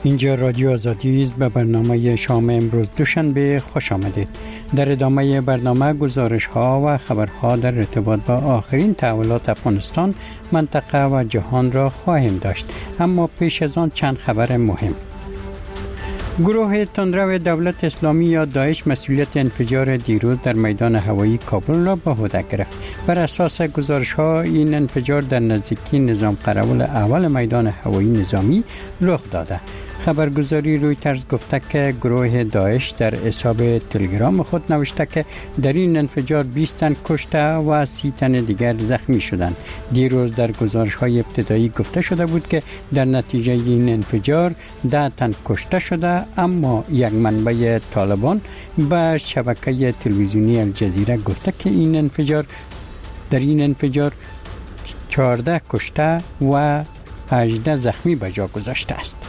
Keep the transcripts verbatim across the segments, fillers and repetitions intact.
اینجا رادیو آزادی است. به برنامه شام امروز دوشنبه خوش آمدید. در ادامه برنامه گزارش ها و خبرها در ارتباط با آخرین تحولات افغانستان، منطقه و جهان را خواهیم داشت. اما پیش از آن چند خبر مهم. گروه تندرو دولت اسلامی یا داعش مسئولیت انفجار دیروز در میدان هوایی کابل را به عهده گرفت. بر اساس گزارش ها این انفجار در نزدیکی نظام قراول اول میدان هوایی نظامی رخ داده. خبرگزاری رویترز گفته که گروه داعش در حساب تلگرام خود نوشته که در این انفجار بیست تن کشته و سی تن دیگر زخمی شدند. دیروز در گزارش های ابتدایی گفته شده بود که در نتیجه این انفجار ده تن کشته شده، اما یک منبع طالبان به شبکه تلویزیونی الجزیره گفته که این انفجار در این انفجار چهارده کشته و هجده زخمی به جا گذاشته است.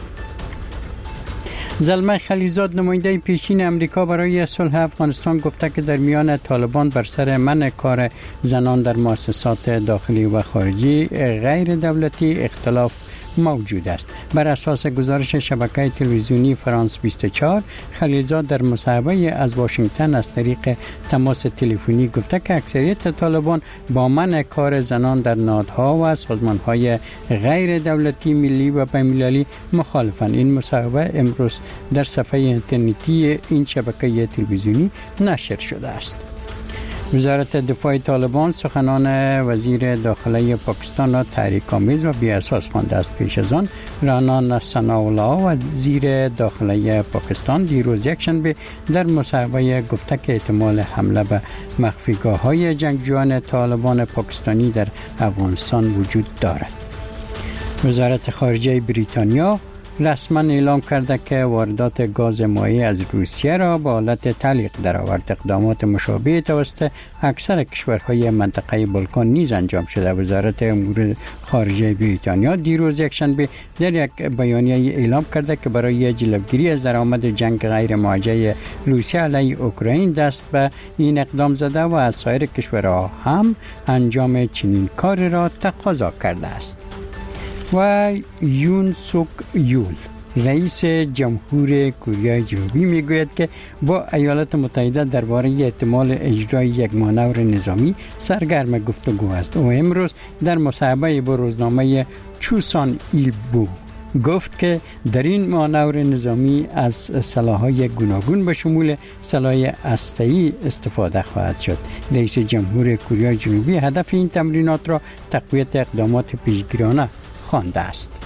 زلمه خلیزاد نماینده پیشین امریکا برای صلح افغانستان گفته که در میان طالبان بر سر منع کار زنان در مؤسسات داخلی و خارجی غیر دولتی اختلاف موجود است. بر اساس گزارش شبکه تلویزیونی فرانس بیست و چهار، خلیزاد در مصاحبه از واشنگتن از طریق تماس تلفنی گفته که اکثریت طالبان با منع کار زنان در نهادها و سازمانهای غیر دولتی ملی و بین‌المللی مخالفند. این مصاحبه امروز در صفحه اینترنتی این شبکه تلویزیونی نشر شده است. وزارت دفاع طالبان سخنان وزیر داخلی پاکستان را تحریک‌آمیز و بی اساس خوانده است. پیش از آن رانا ثناءالله وزیر داخلی پاکستان دیروز یکشنبه در مصاحبه گفته که احتمال حمله به مخفیگاه‌های جنگجویان طالبان پاکستانی در افغانستان وجود دارد. وزارت خارجه بریتانیا رسما اعلام کرده که واردات گاز مایع از روسیه را به حالت تعلیق درآورد. اقدامات مشابه توسط اکثر کشورهای منطقه بالکان نیز انجام شده. وزارت امور خارجه بریتانیا دیروز یکشنبه در یک بیانیه اعلام کرده که برای جلوگیری از درآمد جنگ غیر موجه روسیه علیه اوکراین دست به این اقدام زده و از سایر کشورها هم انجام چنین کار را تقاضا کرده است. و یون سوک یول رئیس جمهور کره جنوبی میگوید که با ایالات متحده درباره احتمال اجرای یک مانور نظامی سرگرم گفتگو است. او امروز در مصاحبه با روزنامه چوسان ایلبو گفت که در این مانور نظامی از سلاح‌های گوناگون به شمول سلاح هسته‌ای استفاده خواهد شد. رئیس جمهور کره جنوبی هدف این تمرینات را تقویت اقدامات پیشگیرانه خوانده است.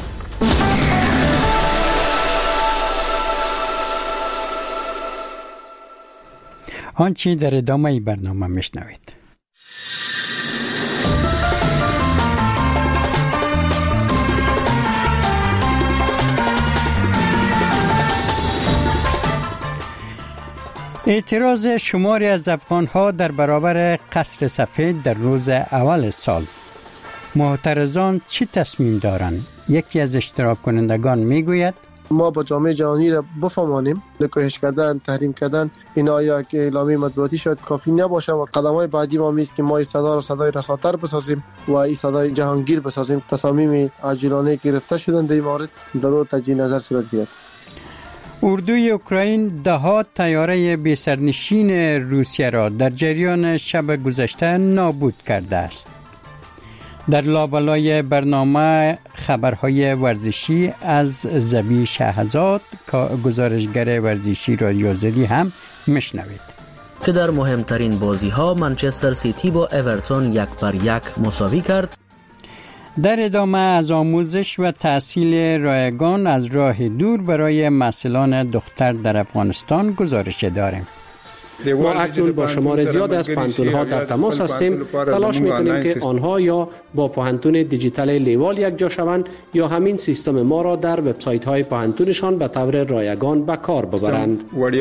آنچه در ادامه برنامه میشنوید. اعتراض شماری از افغان‌ها در برابر قصر سفید در روز اول سال. معترضان چی تصمیم دارند؟ یکی از اشتراک کنندگان میگوید ما با جامعه جهانی را بفهمانیم، نکوهش کردن، تحریم کردن اینا یا که اعلامیه مطبوعاتی شاید کافی نباشه و قدم‌های بعدی ما میست که ما این صدا را صدای رساتر بسازیم و این صدای جهانگیر بسازیم. تصامیم عاجلانه گرفته شدن در این مورد در تجدید نظر صورت گرفت. اردوی اوکراین ده‌ها طیاره بی سرنشین روسیه را در جریان شب گذشته نابود کرده است. در لابلای برنامه خبرهای ورزشی از زبی شهزاد گزارشگر ورزشی رادیو آزادی هم میشنوید که در مهمترین بازی ها منچستر سیتی با اورتون یک بر یک مساوی کرد. در ادامه از آموزش و تحصیل رایگان از راه دور برای محصلان دختر در افغانستان گزارش داریم. ما اکنون با شمار زیاد از پانتون‌ها در تماس هستیم. تلاش می‌کنیم که آنها یا با پانتون دیجیتال لیوال یک جا شوند یا همین سیستم ما را در وبسایت‌های پانتونشان به طور رایگان به کار ببرند.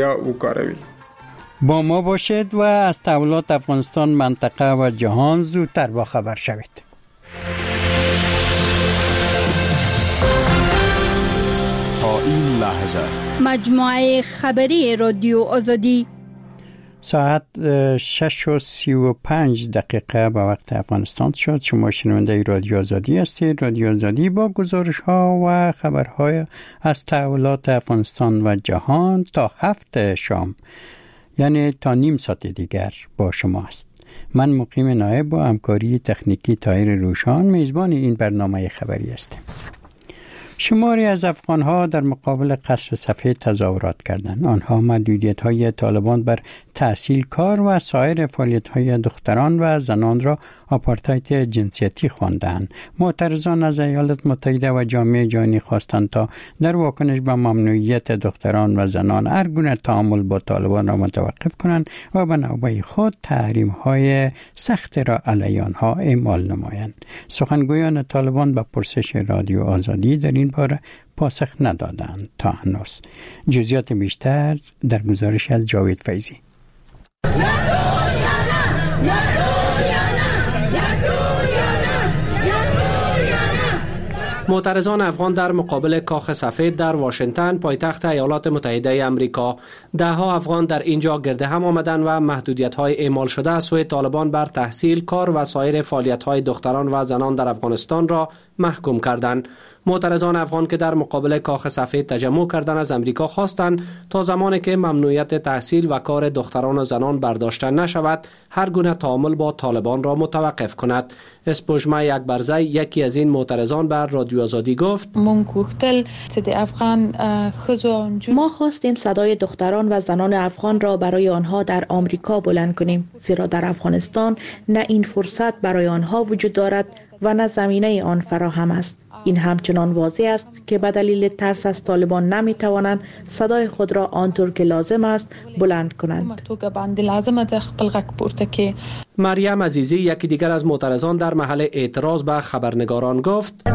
با ما باشید و از تحولات افغانستان، منطقه و جهان زودتر با خبر شوید. تا این لحظه مجموعه خبری رادیو آزادی ساعت شش و سی و پنج دقیقه به وقت افغانستان شد. شما شنونده رادیو آزادی هستید. رادیو آزادی با گزارش ها و خبرهای از تحولات افغانستان و جهان تا هفت شام، یعنی تا نیم ساعت دیگر با شما است. من مقیم نایب با همکاری تکنیکی طاهر روشان میزبان این برنامه خبری هستم. شماری از افغانها در مقابل قصر سفید تظاهرات کردند. آنها محدودیت‌های طالبان بر تحصیل، کار و سایر فعالیت‌های دختران و زنان را آپارتاید جنسیتی خواندند. معترضان از ایالات متحده و جامعه جهانی خواستند تا در واکنش به ممنوعیت دختران و زنان هر گونه تعامل با طالبان را متوقف کنند و به نوبه خود تحریم‌های سخت را علیه آنها اعمال نمایند. سخنگویان طالبان به پرسش رادیو آزادی در این باره پاسخ ندادند تا هنوز. جزئیات بیشتر در گزارش از جاوید فیضی. معترضان افغان در مقابل کاخ سفید در واشنگتن پایتخت ایالات متحده آمریکا، ده ها افغان در اینجا گرد هم آمدند و محدودیت‌های اعمال شده از سوی طالبان بر تحصیل، کار و سایر فعالیت‌های دختران و زنان در افغانستان را محکوم کردند. معترضان افغان که در مقابل کاخ سفید تجمع کردند از امریکا خواستند تا زمانی که ممنوعیت تحصیل و کار دختران و زنان برداشته نشود، هر گونه تعامل با طالبان را متوقف کند. اسپوجمه یکبرزی، یکی از این معترضان، بر رادیو آزادی گفت: ما خواستیم صدای دختران و زنان افغان را برای آنها در آمریکا بلند کنیم، زیرا در افغانستان نه این فرصت برای آنها وجود دارد و نه زمینه آن فراهم است. این همچنان واضح است که به دلیل ترس از طالبان نمی توانند صدای خود را آنطور که لازم است بلند کنند. مریم عزیزی، یکی دیگر از معترضان، در محل اعتراض به خبرنگاران گفت: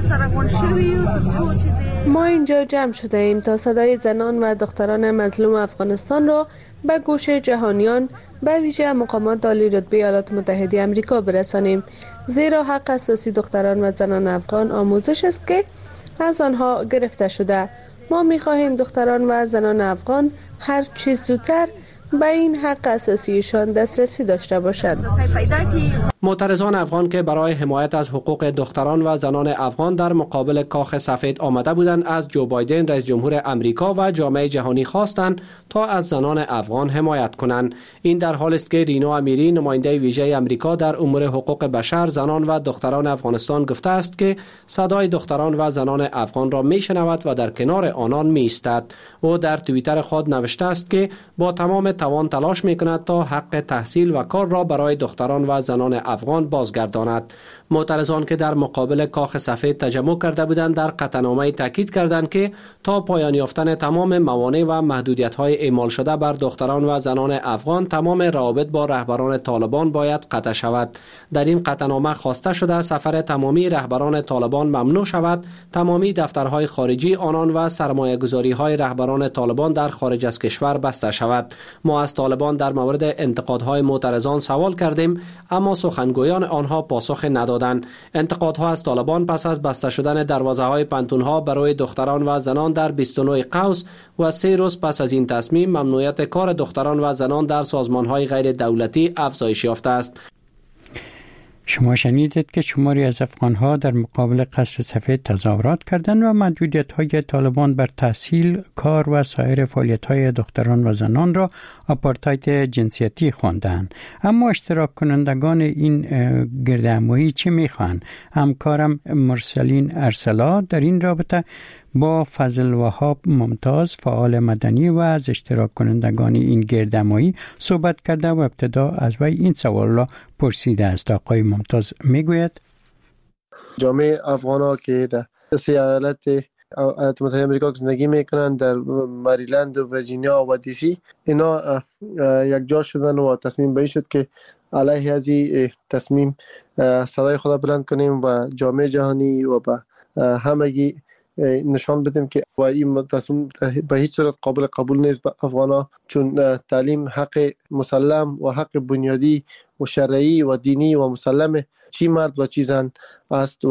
ما اینجا جمع شده ایم تا صدای زنان و دختران مظلوم افغانستان را به گوش جهانیان، به ویژه مقامات عالی رتبه ایالات متحده آمریکا برسانیم، زیرا حق اساسی دختران و زنان افغان آموزش است که از آنها گرفته شده. ما می‌خواهیم دختران و زنان افغان هر چیز زودتر به این حق اساسیشان دسترسی داشته باشند. معترضان افغان که برای حمایت از حقوق دختران و زنان افغان در مقابل کاخ سفید آمده بودند، از جو بایدن رئیس جمهور امریکا و جامعه جهانی خواستند تا از زنان افغان حمایت کنند. این در حالی است که رینا امیری، نماینده ویژه امریکا در امور حقوق بشر، زنان و دختران افغانستان، گفته است که صدای دختران و زنان افغان را میشنود و در کنار آنان میایستد. او در توییتر خود نوشته است که با تمام توان تلاش میکند تا حق تحصیل و کار را برای دختران و زنان افغان بازگرداند. معترضان که در مقابل کاخ سفید تجمع کرده بودند در قطعنامه تاکید کردند که تا پایان یافتن تمام موانع و محدودیت‌های اعمال شده بر دختران و زنان افغان، تمام روابط با رهبران طالبان باید قطع شود. در این قطعنامه خواسته شده سفر تمامی رهبران طالبان ممنوع شود، تمامی دفترهای خارجی آنان و سرمایه‌گذاری‌های رهبران طالبان در خارج از کشور بسته شود. ما از طالبان در مورد انتقادهای معترضان سوال کردیم، اما سخنگویان آنها پاسخ ندادند. انتقادها از طالبان پس از بسته شدن دروازه‌های پانتون‌ها برای دختران و زنان در بیست و نه قوس و سه روز پس از این تصمیم، ممنوعیت کار دختران و زنان در سازمان‌های غیر دولتی افزایش یافته است. شما شنیدید که شماری از افغانها در مقابل قصر سفید تظاهرات کردند و محدودیت‌های طالبان بر تحصیل، کار و سایر فعالیت‌های دختران و زنان را آپارتاید جنسیتی خواندند. اما اشتراک کنندگان این گردهمایی چه می‌خواهند؟ همکارم مرسلین ارسلا در این رابطه با فضل وهاب ممتاز، فعال مدنی و از اشتراک کنندگان این گردهمایی صحبت کرده و ابتدا از وی این سوال را پرسیده است. آقای ممتاز میگوید: جامعه افغانا که در سه ایالت ایالات متحده آمریکا زندگی میکنند، در مریلند و ویرجینیا و دی سی، اینا یک جا شدن و تصمیم به این شد که علیه از این تصمیم صدای خود بلند کنیم و جامعه جهانی و به همگی نشان بدیم که این تصمیم به هیچ صورت قابل قبول نیست به افغانا، چون تعلیم حق مسلم و حق بنیادی و شرعی و دینی و مسلم چی مرد و چی زن است و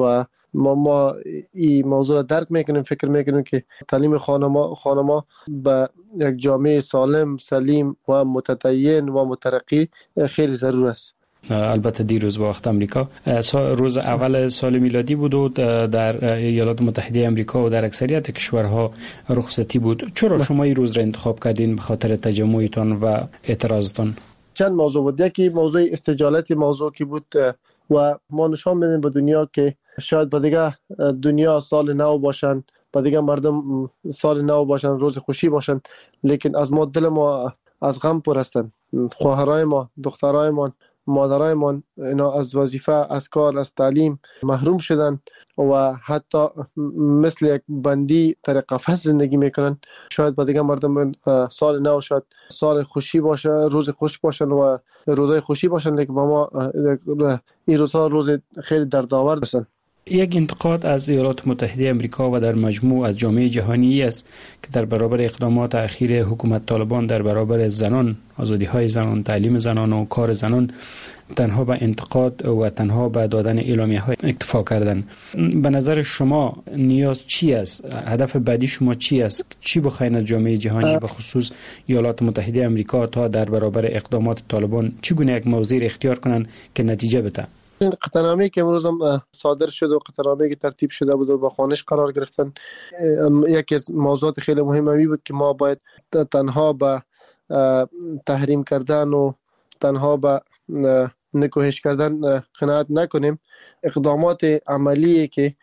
ما ما این موضوع را درک میکنیم، فکر میکنیم که تعلیم خانما خانما به یک جامعه سالم، سلیم و متدین و مترقی خیلی ضرور است. البته دیروز با وقت امریکا روز اول سال میلادی بود و در ایالات متحده امریکا و در اکثریت کشورها رخصتی بود. چرا شما این روز را انتخاب کردین به خاطر تجمعتان و اعتراضتان؟ چند موضوع بود. یکی موضوع استجالت موضوع کی بود و ما نشان میدیم به دنیا که شاید به دیگه دنیا سال نو باشن، به دیگه مردم سال نو باشن، روز خوشی باشن، لیکن از ما دل ما از غم پر هستن. خواهرای ما، دخترای ما، مادرای ما اینا از وظیفه، از کار، از تعلیم محروم شدن و حتی مثل یک بندی در قفس زندگی میکنن. شاید با دیگه مردم سال نو شاید سال خوشی باشه، روز خوش باشن و روزای خوشی باشن، لیکن با ما این روزها روز خیلی دردآور هستن. یک انتقاد از ایالات متحده امریکا و در مجموع از جامعه جهانی است که در برابر اقدامات اخیر حکومت طالبان در برابر زنان، آزادی‌های زنان، تعلیم زنان و کار زنان تنها به انتقاد و تنها به دادن اعلامیه‌های اکتفا کردن. به نظر شما نیاز چی است؟ هدف بعدی شما چی است؟ چی بخواین از جامعه جهانی به خصوص ایالات متحده امریکا تا در برابر اقدامات طالبان چگونه یک موضع اختیار کنن که نتیجه بده؟ این قطعنامه‌ای که امروز هم صادر شد و قطعنامه‌ای که ترتیب شده بود و با خوانش قرار گرفتن، یکی از موضوعات خیلی مهمی بود که ما باید تنها به تحریم کردن و تنها به نکوهش کردن قناعت نکنیم. اقدامات عملی که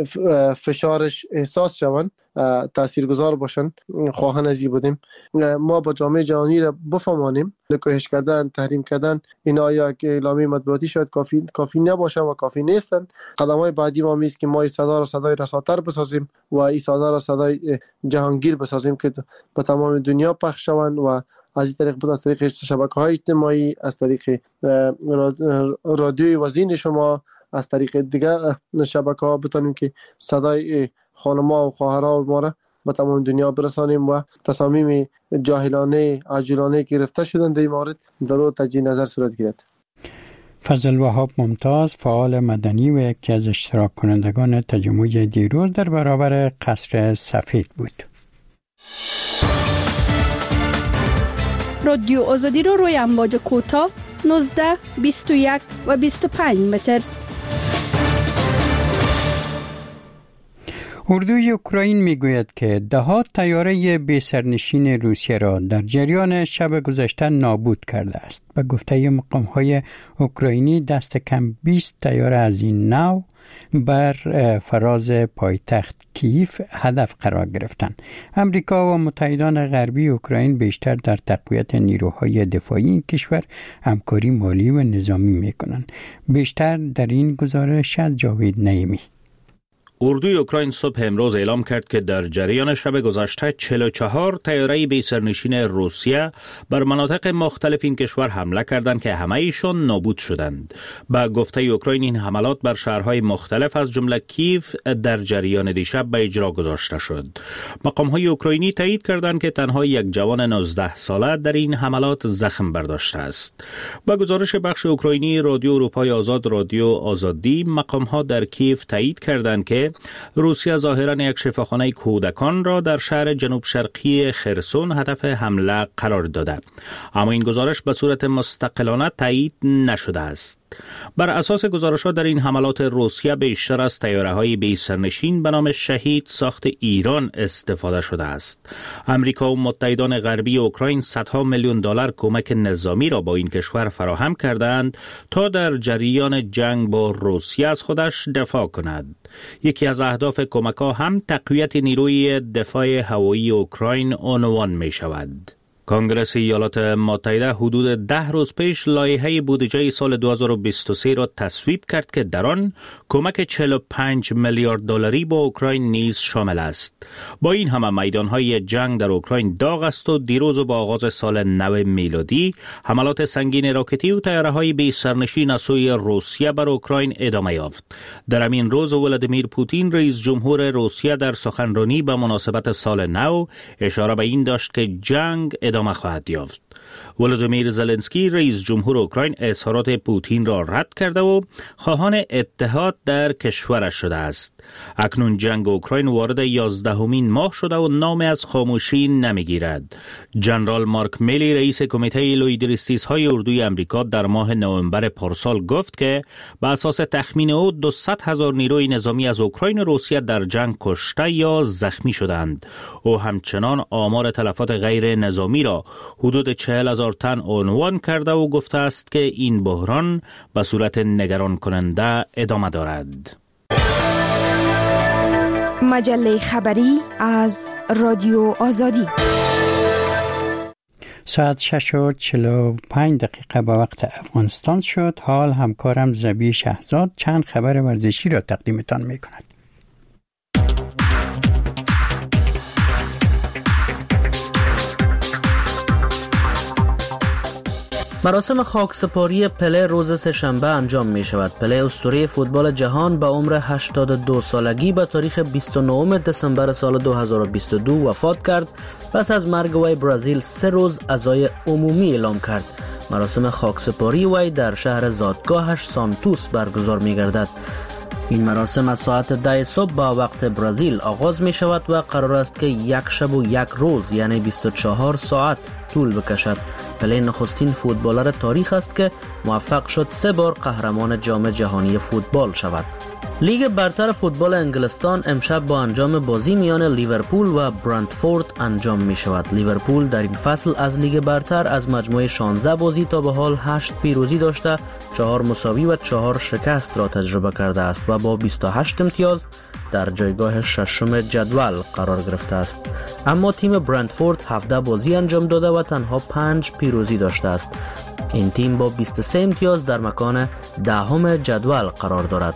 فشارش احساس شوند، تاثیرگذار باشند، خواهان ازی بودیم. ما با جامعه جهانی را بفهمانیم نکوهش کردن، تحریم کردن اینا یا که اعلامیه مطبوعاتی شاید کافی کافی نباشه و کافی نیستن. قدم‌های بعدی ما میست که ما این صدا را صدای رساتر بسازیم و این صدا را صدای جهانگیر بسازیم که به تمام دنیا پخش شوند و از این طریق بود، از طریق شبکه‌های اجتماعی، از طریق رادیوی وزین شما، از طریق دیگه شبکه‌ها بتونیم که صدای خانم‌ها و خواهرها ما را به تمام دنیا برسانیم و تصامیم جاهلانه، عجولانه که گرفته شدن در این مورد در او تجدید نظر صورت گیرد. فضل وهاب ممتاز، فعال مدنی و یکی از اشتراک کنندگان تجمع دیروز در برابر قصر سفید بود. رادیو آزادی رو روی امواج کوتاه نوزده، بیست و یک و بیست و پنج متر. اردوی اوکراین میگوید که ده‌ها طیاره بی سرنشین روسیه را در جریان شب گذشته نابود کرده است. به گفته مقام‌های اوکراینی دست کم بیست طیاره از این نوع بر فراز پایتخت کیف هدف قرار گرفتند. امریکا و متحدان غربی اوکراین بیشتر در تقویت نیروهای دفاعی این کشور همکاری مالی و نظامی می‌کنند. بیشتر در این گزارش از جاوید نعیمی. اردوی اوکراین صبح امروز اعلام کرد که در جریان شب گذشته چهل و چهار طیاره بی سرنشین روسیه بر مناطق مختلف این کشور حمله کردند که همه ایشان نابود شدند. با گفته اوکراین این حملات بر شهرهای مختلف از جمله کیف در جریان دیشب به اجرا گذاشته شد. مقام‌های اوکراینی تایید کردند که تنها یک جوان نوزده ساله در این حملات زخم برداشته است. با گزارش بخش اوکراینی رادیو اروپای آزاد رادیو آزادی، مقام‌ها در کیف تایید کردند که روسیه ظاهراً یک شفاخانه کودکان را در شهر جنوب شرقی خرسون هدف حمله قرار داده، اما این گزارش به صورت مستقلانه تایید نشده است. بر اساس گزارش‌ها در این حملات روسیه بیشتر از طیاره‌های بی سرنشین به نام شهید ساخت ایران استفاده شده است. امریکا و متحدان غربی اوکراین صدها میلیون دلار کمک نظامی را با این کشور فراهم کردند تا در جریان جنگ با روسیه از خودش دفاع کند. یکی از اهداف کمک‌ها هم تقویت نیروی دفاع هوایی اوکراین عنوان می‌شود. کنگره ایالات متحده حدود ده روز پیش لایحه بودجه سال دو هزار و بیست و سه را تصویب کرد که در آن کمک چهل و پنج میلیارد دلاری با اوکراین نیز شامل است. با این همه میدانهای جنگ در اوکراین داغ است و دیروز با آغاز سال نو میلادی حملات سنگین راکتی و طیاره‌های بی سرنشین از سوی روسیه بر اوکراین ادامه یافت. در همین روز ولادیمیر پوتین رئیس جمهور روسیه در سخنرانی به مناسبت سال نو اشاره به این داشت که جنگ ادامه خواهد یافت. ولودیمیر زلنسکی رئیس جمهور اوکراین اظهارات پوتین را رد کرده و خواهان اتحاد در کشورش شده است. اکنون جنگ اوکراین وارد یازدهمین ماه شده و نام از خاموشی نمیگیرد. جنرال مارک میلی رئیس کمیته لویدریستیس های اردوی امریکا در ماه نوامبر پارسال گفت که به اساس تخمین او دویست هزار نیروی نظامی از اوکراین و روسیه در جنگ کشته یا زخمی شدند. او همچنان آمار تلفات غیر نظامی را حدود چهل هزار تن عنوان کرده و گفته است که این بحران به صورت نگران کننده ادامه دارد. مجله خبری از رادیو آزادی. ساعت شش و چهل و پنج دقیقه به وقت افغانستان شد. حال همکارم زبی شهزاد چند خبر ورزشی را تقدیمتان می کند. مراسم خاکسپاری پله روز سه‌شنبه انجام می شود. پله اسطوره فوتبال جهان به عمر هشتاد و دو سالگی به تاریخ بیست و نهم دسامبر سال دو هزار و بیست و دو وفات کرد. پس از مرگ وی برزیل سه روز عزای عمومی اعلام کرد. مراسم خاکسپاری وی در شهر زادگاهش سانتوس برگزار می گردد. این مراسم از ساعت ده صبح با وقت برزیل آغاز می شود و قرار است که یک شب و یک روز یعنی بیست و چهار ساعت طول بکشد. پله نخستین فوتبالر تاریخ است که موفق شد سه بار قهرمان جام جهانی فوتبال شود. لیگ برتر فوتبال انگلستان امشب با انجام بازی میان لیورپول و برنتفورد انجام می شود. لیورپول در این فصل از لیگ برتر از مجموعه شانزده بازی تا به حال هشت پیروزی داشته، چهار مساوی و چهار شکست را تجربه کرده است و با بیست و هشت امتیاز در جایگاه ششم جدول قرار گرفته است. اما تیم برنتفورد هفده بازی انجام داده و تنها پنج پیروزی داشته است. این تیم با بیست و سه امتیاز در مکان دهم جدول قرار دارد.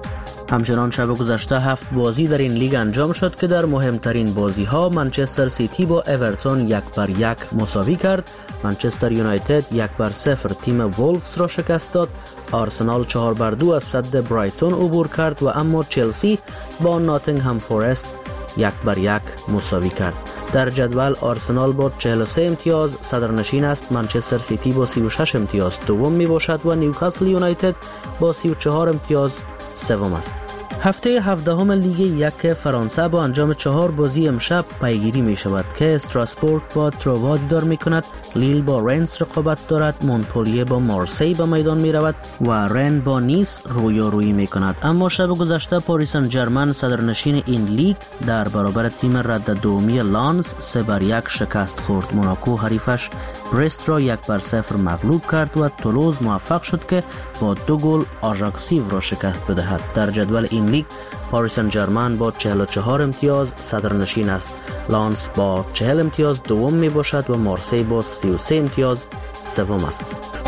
همچنان شب گذشته هفت بازی در این لیگ انجام شد که در مهمترین بازی ها منچستر سیتی با اورتون یک بر یک مساوی کرد. منچستر یونایتد یک بر صفر تیم وولفز را شکست داد. آرسنال چهار بر دو از سد برایتون عبور کرد و اما چلسی با ناتینگهام فورست یک بر یک مساوی کرد. در جدول آرسنال با چهل و سه امتیاز صدرنشین است. منچستر سیتی با سی و شش امتیاز دوم می باشد و نیوکاسل یونایتد با سی و چهار امتیاز سوم است. هفته هفدهم لیگ یک فرانسه با انجام چهار بازی امشب پیگیری می شود که استراسبورگ با تروا دیدار می کند، لیل با رنس رقابت دارد، مونپلیه با مارسی به میدان می رود و رن با نیس رویارویی می کند. اما شب گذشته پاریس سن ژرمن صدرنشین این لیگ در برابر تیم رد دومی لانس سه بر یک شکست خورد. موناکو حریفش برست را یک بر صفر مغلوب کرد و تولوز موفق شد که با دو گل آژاکسیو را شکست بدهد. در جدول این لیگ پاریس سن ژرمن با چهل و چهار امتیاز صدرنشین است، لانس با چهل امتیاز دوم می باشد و مارسی با سی و سه امتیاز سوم است.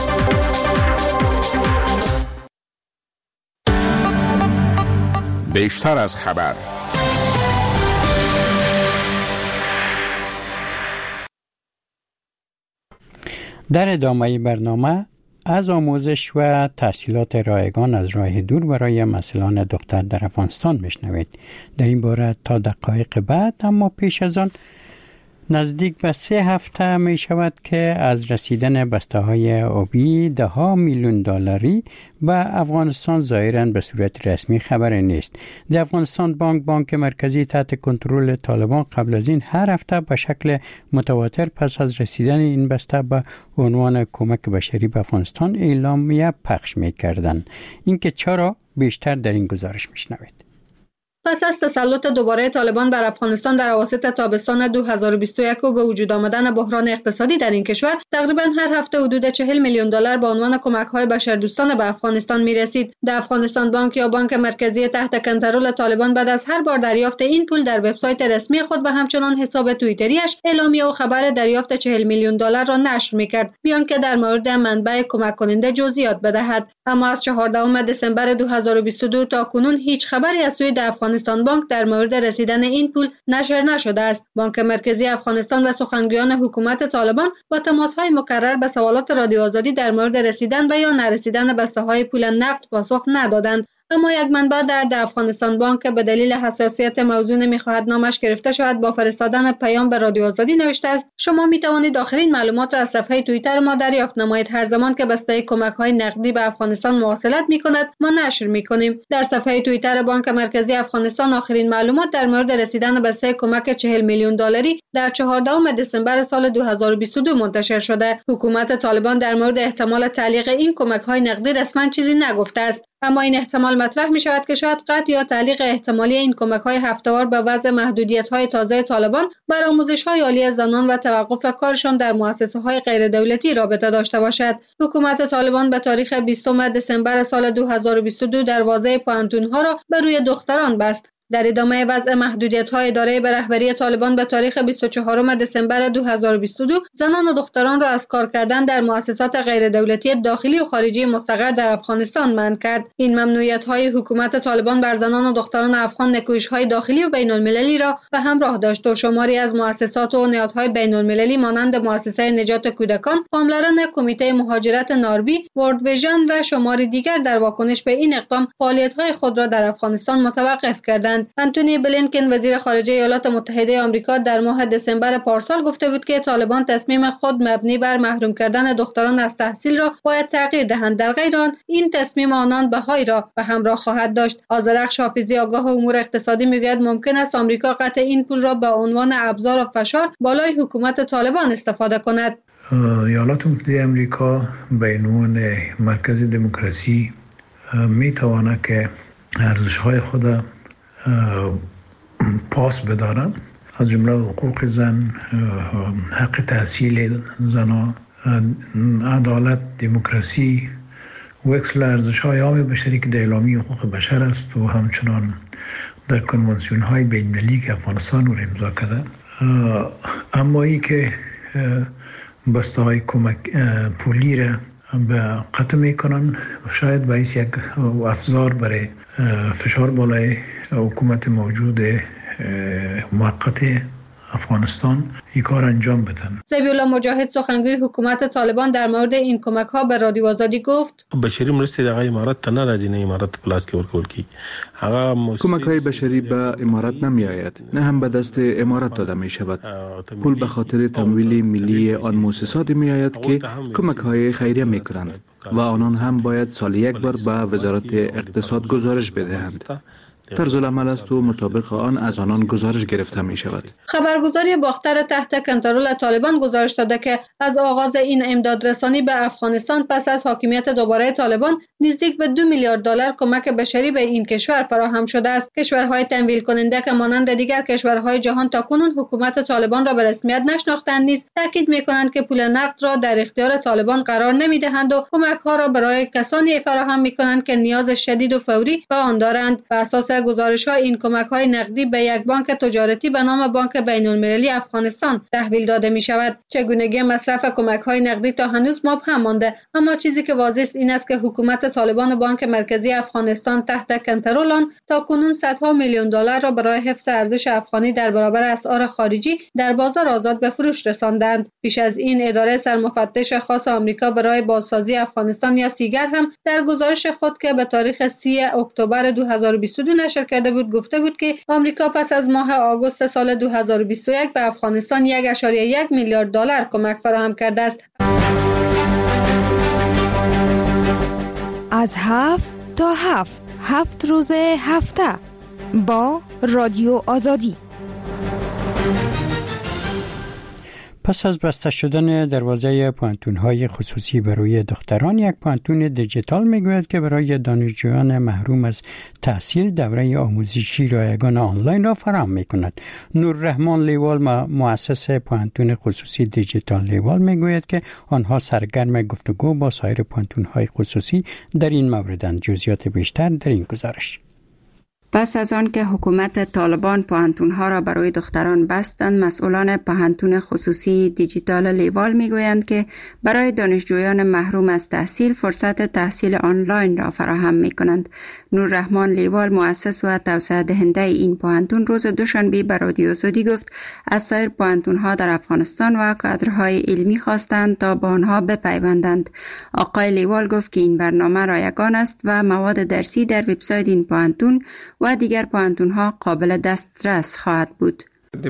بیشتر از خبر. در ادامه برنامه از آموزش و تحصیلات رایگان از راه دور برای مسئولان دختر در افغانستان بشنوید. در این باره تا دقایق بعد، اما پیش از آن نزدیک به سه هفته می شود که از رسیدن بسته های آبی ده ها میلیون دلاری به افغانستان ظاهراً به صورت رسمی خبر نیست. در افغانستان بانک بانک مرکزی تحت کنترل طالبان قبل از این هر هفته به شکل متواتر پس از رسیدن این بسته به عنوان کمک بشری به افغانستان اعلامیه پخش می کردن. اینکه چرا بیشتر در این گزارش می شنوید. پس از تسلط دوباره طالبان بر افغانستان در اواسط تابستان دو هزار و بیست و یک و به وجود آمدن بحران اقتصادی در این کشور، تقریبا هر هفته حدود چهل میلیون دلار به عنوان کمک‌های بشردوستانه به افغانستان می‌رسید. در افغانستان بانک یا بانک مرکزی تحت کنترل طالبان بعد از هر بار دریافت این پول در وبسایت رسمی خود و همچنان حساب توییتریش اعلامیه و خبر دریافت چهل میلیون دلار را نشر می‌کرد، بیان که در مورد منبع کمک کننده جزئیات بدهد. اما از چهاردهم دسامبر دو هزار و بیست و دو تا کنون هیچ خبری از سوی افغانستان بانک در مورد رسیدن این پول نشر نشده است. بانک مرکزی افغانستان و سخنگویان حکومت طالبان با تماس‌های مکرر به سوالات رادیو آزادی در مورد رسیدن و یا نرسیدن بسته‌های پول نقد پاسخ ندادند. اما یک منبع در د افغانستان بانک که به دلیل حساسیت موضوع نمیخواهد نامش گرفته شود با فرستادن پیام به رادیو آزادی نوشته است: شما می توانید آخرین معلومات را از صفحه توییتر ما دریافت نمایید. هر زمان که بسته کمک های نقدی به افغانستان مواصلت می کند ما نشر می کنیم. در صفحه توییتر بانک مرکزی افغانستان آخرین معلومات در مورد رسیدن بسته کمک چهل میلیون دلاری در چهاردهم دسامبر سال دو هزار و بیست و دو منتشر شده. حکومت طالبان در مورد احتمال تعلیق این کمک های نقدی رسما چیزی نگفته است، اما این احتمال مطرح می شود که شاید قطع یا تعلیق احتمالی این کمک های هفته‌وار به وضع محدودیت های تازه طالبان بر آموزش های عالی زنان و توقف کارشان در مؤسسه های غیر دولتی رابطه داشته باشد. حکومت طالبان به تاریخ بیستم دسامبر سال دو هزار و بیست و دو دروازه پانتون ها را بر روی دختران بست. در ادامه وضع محدودیت‌های اداره به رهبری طالبان به تاریخ بیست و چهارم دسامبر دو هزار و بیست و دو زنان و دختران را از کار کردن در مؤسسات غیر دولتی داخلی و خارجی مستقر در افغانستان منع کرد. این ممنوعیت‌های حکومت طالبان بر زنان و دختران افغان نکویش‌های داخلی و بین‌المللی را به همراه داشت و شماری از مؤسسات و نهادهای بین‌المللی مانند مؤسسه نجات کودکان، پاملرن کمیته مهاجرت ناروی، ورلد ویژن و شماری دیگر در واکنش به این اقدام فعالیت‌های خود را در افغانستان متوقف کردند. انتونی بلینکن وزیر خارجه ایالات متحده آمریکا در ماه دسامبر پارسال گفته بود که طالبان تصمیم خود مبنی بر محروم کردن دختران از تحصیل را باید تغییر دهند، در غیر آن این تصمیم آنان بهایی را به همراه خواهد داشت. آذرخش حافظی آگاه امور اقتصادی میگوید ممکن است آمریکا قطع این پول را به عنوان ابزار و فشار بالای حکومت طالبان استفاده کند. ایالات متحده آمریکا به عنوان مرکز دموکراسی میتواند که ارزش‌های خود پاس بدارن، از جمله حقوق زن، حق تحصیل زنان، عدالت، دموکراسی و اکسل ارزش‌های عام بشری که در اعلامیه حقوق بشر است و همچنان در کنوانسیون‌های بین‌المللی که افغانستان رو امضا کرده. اما ای که بسته‌های کمک پولی را به قطع میکنن شاید باعث یک افزار برای فشار بالای حکومت موجود موقت افغانستان این کار انجام بدن. زبی‌الله مجاهد سخنگوی حکومت طالبان در مورد این کمک ها به رادیو آزادی گفت: بشری مرسته دغه امارات ته نه راځي، نه امارات پلاس کې ورکول کی. هغه کمک های بشری به امارات نمی آید، نه هم به دست امارات داده می شود. پول به خاطر تمویل ملی آن مؤسسات می آید که کمک های خیریه می کنند و آنان هم باید سال یک بار به وزارت اقتصاد گزارش بدهند. طرز العمل است و مطابق آن از آنان گزارش گرفته می شود. خبرگزاری باختر تحت کنترل طالبان گزارش داده که از آغاز این امدادرسانی به افغانستان پس از حاکمیت دوباره طالبان نزدیک به دو میلیارد دلار کمک بشری به این کشور فراهم شده است. کشورهای تمویل کننده که مانند دیگر کشورهای جهان تاکنون حکومت طالبان را به رسمیت نشناختند نیز تاکید می‌کنند که پول نقد را در اختیار طالبان قرار نمی‌دهند و کمک‌ها را برای کسانی فراهم می‌کنند که نیاز شدید و فوری به آن دارند. بر اساس گزارش‌ها این کمک‌های نقدی به یک بانک تجارتی به نام بانک بین‌المللی افغانستان تحویل داده می‌شود. چگونگی مصرف کمک‌های نقدی تا هنوز مبهم مانده، اما چیزی که واضح است این است که حکومت طالبان و بانک مرکزی افغانستان تحت کنترل آن تاکنون صدها میلیون دلار را برای حفظ ارزش افغانی در برابر اسعار خارجی در بازار آزاد به فروش رساندند. پیش از این اداره سرمفتش خاص آمریکا برای بازسازی افغانستان یا سیگر هم در گزارش خود که به تاریخ سی اکتبر دو هزار و بیست و دو نشر کرده بود گفته بود که آمریکا پس از ماه آگوست سال دو هزار و بیست و یک به افغانستان یک ممیز یک میلیارد دلار کمک فراهم کرده است. از هفت تا هفت هفت روز هفته با رادیو آزادی. پس از بسته شدن دروازه پانتون‌های خصوصی برای دختران، یک پانتون دیجیتال میگوید که برای دانشجویان محروم از تحصیل دوره آموزشی رایگان آنلاین را فراهم میکند. نوررحمان لیوال، مؤسس پانتون خصوصی دیجیتال لیوال، میگوید که آنها سرگرم گفتگو با سایر پانتون‌های خصوصی در این موردند. جزئیات بیشتر در این گزارش. پس از آن که حکومت طالبان پوهنتون‌ها را برای دختران بستند، مسئولان پوهنتون خصوصی دیجیتال لیوال میگویند که برای دانشجویان محروم از تحصیل فرصت تحصیل آنلاین را فراهم می‌کنند. نوررحمان لیوال مؤسس و توسعه دهنده این پوهنتون روز دوشنبه به رادیو آزادی گفت از سایر پوهنتون‌ها در افغانستان و کادرهای علمی خواستند تا به آنها بپیوندند. آقای لیوال گفت که این برنامه رایگان است و مواد درسی در وبسایت این پوهنتون و دیگر پوهنتون‌ها قابل دسترس خواهد بود.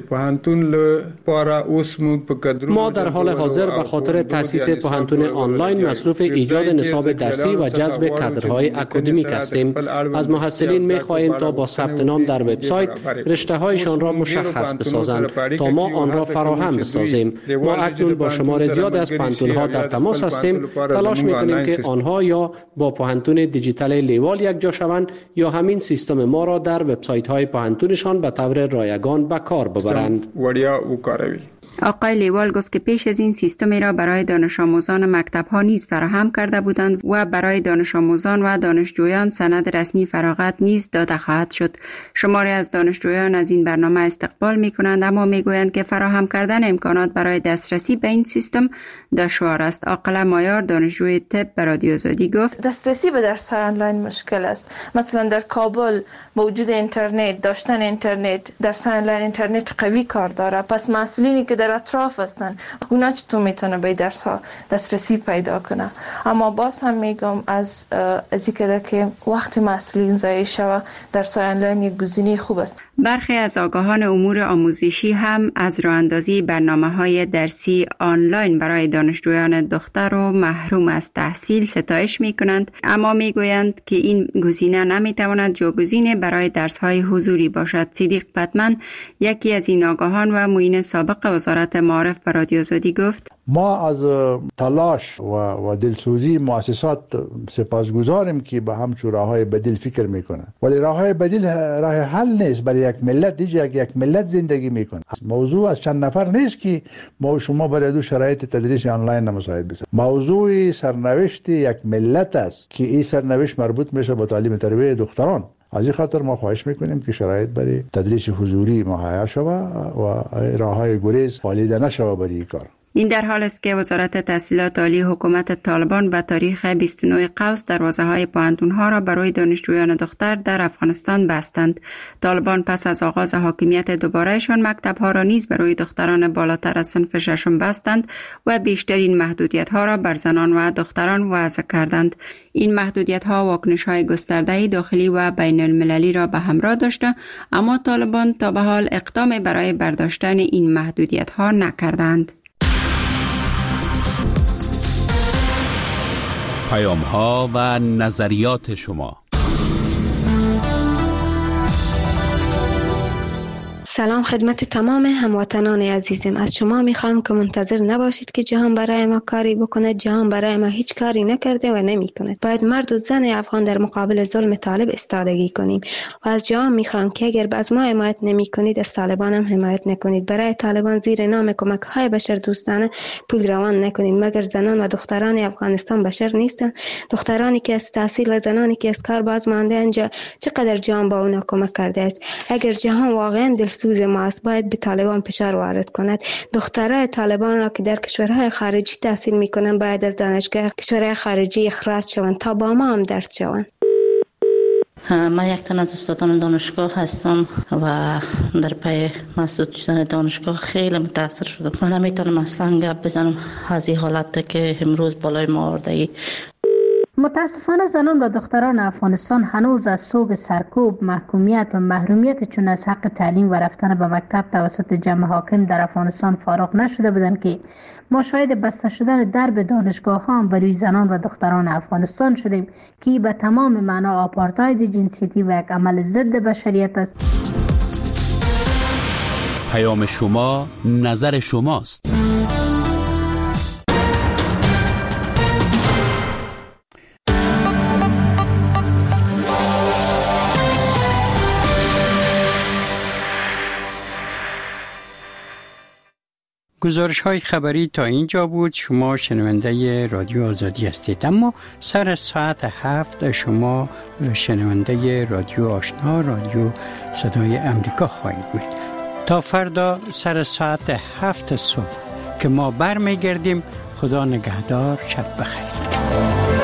ما در حال حاضر به خاطر تأسیس پوهنتون آنلاین مصروف ایجاد نصاب درسی و جذب کادرهای اکادمیک هستیم. از محصلین می‌خواهیم تا با ثبت نام در وبسایت رشته‌هایشان را مشخص بسازند تا ما آن را فراهم بسازیم. ما اکنون با شمار زیاد از پوهنتون‌ها در تماس هستیم. تلاش می‌کنیم که آنها یا با پوهنتون دیجیتال لیوال یک جا شوند یا همین سیستم ما را در وبسایت‌های پوهنتونشان به طور رایگان به کار ببرند. آقای لیوال گفت که پیش از این سیستمی را برای دانش آموزان مکتب‌ها نیز فراهم کرده بودند و برای دانش آموزان و دانشجویان سند رسمی فراغت نیز داده خواهد شد. شماری از دانشجویان از این برنامه استقبال می‌کنند، اما می‌گویند که فراهم کردن امکانات برای دسترسی به این سیستم دشوار است. عاقله مایار دانشجوی طب به رادیو آزادی گفت دسترسی به درس آنلاین مشکل است. مثلا در کابل با وجود اینترنت، داشتن اینترنت، درس آنلاین اینترنت قوی کار داره، پس مسئولینی که در اطراف هستن اونا چطور میتونه به درس ها دسترسی پیدا کنه؟ اما باز هم میگم از از اینکه که وقت مسئولین ضایع شوه درس آنلاین یک گزینه خوب است. برخی از آگاهان امور آموزشی هم از راه‌اندازی برنامه‌های درسی آنلاین برای دانشجویان دختر و محروم از تحصیل ستایش می‌کنند، اما می‌گویند که این گزینه نمی‌تواند جایگزین برای درس‌های حضوری باشد. صدیق پتمن یکی از این آگاهان و معین سابق وزارت معارف به رادیو آزادی گفت ما از تلاش و, و دلسوزی مؤسسات سپاسگزاریم که به همچون راه‌های بدیل فکر میکنن، ولی راه‌های بدیل راه حل نیست. برای یک ملت دیگه یک ملت زندگی میکنه. موضوع از چند نفر نیست که ما شما برای دو شرایط تدریس آنلاین نمساعد بسازیم. موضوع سرنوشت یک ملت است که این سرنوشت مربوط میشه به تعلیم تربیت دختران. از این خاطر ما خواهش میکنیم که شرایط برای تدریس حضوری مهیا شود و راه‌های گریز پالیده نشود برای این کار. این در حال است که وزارت تحصیلات عالی حکومت طالبان به تاریخ بیست و نه قوس دروازه‌های پوهنتون‌ها را برای دانشجویان دختر در افغانستان بستند. طالبان پس از آغاز حاکمیت دوبارهشان مکتب‌ها را نیز برای دختران بالاتر از صنف ششم بستند و بیشترین محدودیت‌ها را بر زنان و دختران وضع کردند. این محدودیت‌ها واکنش‌های گسترده داخلی و بین المللی را به همراه داشته، اما طالبان تا به حال اقدام برای برداشتن این محدودیت‌ها نکردند. پیام ها و نظریات شما. سلام خدمت تمام هموطنان عزیزم. از شما میخوام که منتظر نباشید که جهان برای ما کاری بکنه. جهان برای ما هیچ کاری نکرده و نمیکنه. باید مرد و زن افغان در مقابل ظلم طالب استادگی کنیم و از جهان میخوام که اگر از ما حمایت نمیکنید از طالبان هم حمایت نکنید. برای طالبان زیر نام کمک های بشر دوستانه پول روان نکنید، مگر زنان و دختران افغانستان بشر نیستن؟ دخترانی که از تحصیل و زنانی که از کار باز مانده انجا چقدر جهان با اونا کمک کرده است؟ اگر جهان واقعا دلسوز ما است باید به طالبان فشار وارد کند. دخترای طالبان را که در کشورهای خارجی تحصیل میکنن باید از دانشگاه کشورهای خارجی اخراج شوند تا با ما هم درد شوند. من یک تن از استادان دانشگاه هستم و در پی مسدود شدن دانشگاه خیلی متاثر شدم. من نمیتونم اصلا گپ بزنم از این حالت که امروز بالای ما آورده. متاسفانه زنان و دختران افغانستان هنوز از صوب سرکوب، محکومیت و محرومیت چون از حق تعلیم و رفتن به مکتب توسط جمع حاکم در افغانستان فارغ نشده بودند که ما شاهد بسته شدن درب دانشگاه ها برای زنان و دختران افغانستان شدیم که به تمام معنا آپارتاید جنسیتی و یک عمل ضد بشریت است. پیام شما نظر شماست. گزارش های خبری تا اینجا بود. شما شنونده رادیو آزادی هستید، اما سر ساعت هفت شما شنونده رادیو آشنا، رادیو صدای امریکا خواهید بود. تا فردا سر ساعت هفت صبح که ما برمیگردیم. خدا نگهدار، شب بخیر.